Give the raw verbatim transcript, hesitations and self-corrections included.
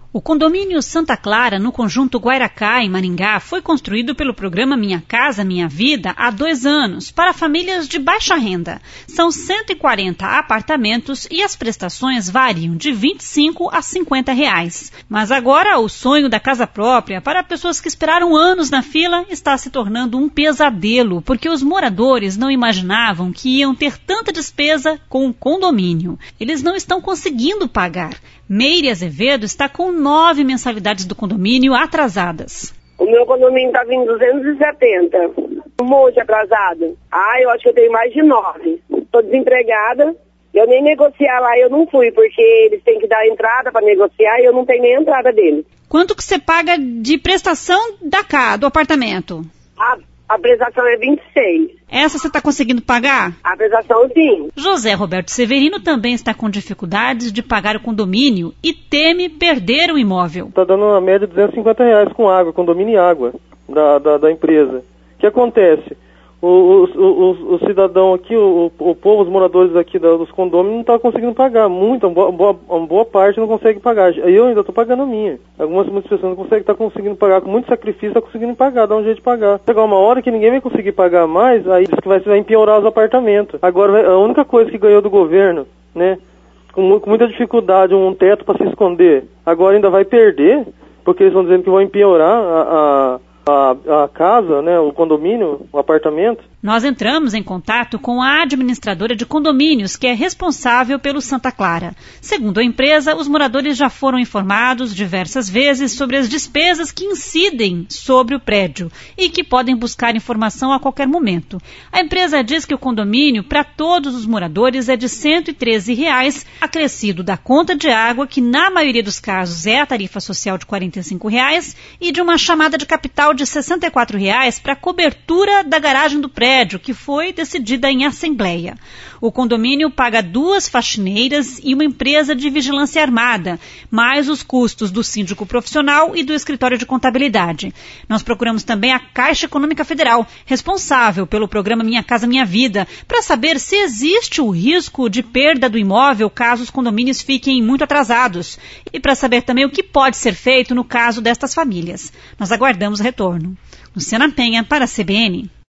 O condomínio Santa Clara, no conjunto Guairacá, em Maringá, foi construído pelo programa Minha Casa Minha Vida há dois anos, para famílias de baixa renda. São cento e quarenta apartamentos e as prestações variam de vinte e cinco a cinquenta reais. Mas agora o sonho da casa própria para pessoas que esperaram anos na fila está se tornando um pesadelo, porque os moradores não imaginavam que iam ter tanta despesa com o condomínio. Eles não estão conseguindo pagar. Meire Azevedo está com nove mensalidades do condomínio atrasadas. O meu condomínio está vindo duzentos e setenta, um monte atrasado. Ah, eu acho que eu tenho mais de nove. Estou desempregada, eu nem negociar lá eu não fui, porque eles têm que dar entrada para negociar e eu não tenho nem entrada deles. Quanto que você paga de prestação da casa, do apartamento? A, a prestação é vinte e seis. Essa você está conseguindo pagar? A prestação, sim. José Roberto Severino também está com dificuldades de pagar o condomínio e teme perder o imóvel. Está dando uma média de duzentos e cinquenta reais com água, condomínio e água da, da, da empresa. O que acontece? O, o, o, o cidadão aqui, o, o povo, os moradores aqui da, dos condôminos não estão conseguindo pagar. Muita, uma boa, uma boa parte não consegue pagar. Eu ainda estou pagando a minha. Algumas muitas pessoas não conseguem, estão conseguindo pagar com muito sacrifício, estão conseguindo pagar, dá um jeito de pagar. Chegar uma hora que ninguém vai conseguir pagar mais, aí diz que vai, vai empeorar os apartamentos. Agora, a única coisa que ganhou do governo, né, com, com muita dificuldade, um teto para se esconder, agora ainda vai perder, porque eles estão dizendo que vão empeorar a... a A, a casa, né, o condomínio, o apartamento. Nós entramos em contato com a administradora de condomínios, que é responsável pelo Santa Clara. Segundo a empresa, os moradores já foram informados diversas vezes sobre as despesas que incidem sobre o prédio e que podem buscar informação a qualquer momento. A empresa diz que o condomínio, para todos os moradores, é de cento e treze reais, acrescido da conta de água, que na maioria dos casos é a tarifa social de quarenta e cinco reais, e de uma chamada de capital de sessenta e quatro reais para cobertura da garagem do prédio, que foi decidida em assembleia. O condomínio paga duas faxineiras e uma empresa de vigilância armada, mais os custos do síndico profissional e do escritório de contabilidade. Nós procuramos também a Caixa Econômica Federal, responsável pelo programa Minha Casa Minha Vida, para saber se existe o risco de perda do imóvel caso os condomínios fiquem muito atrasados, e para saber também o que pode ser feito no caso destas famílias. Nós aguardamos o retorno. Luciana Penha, para a C B N.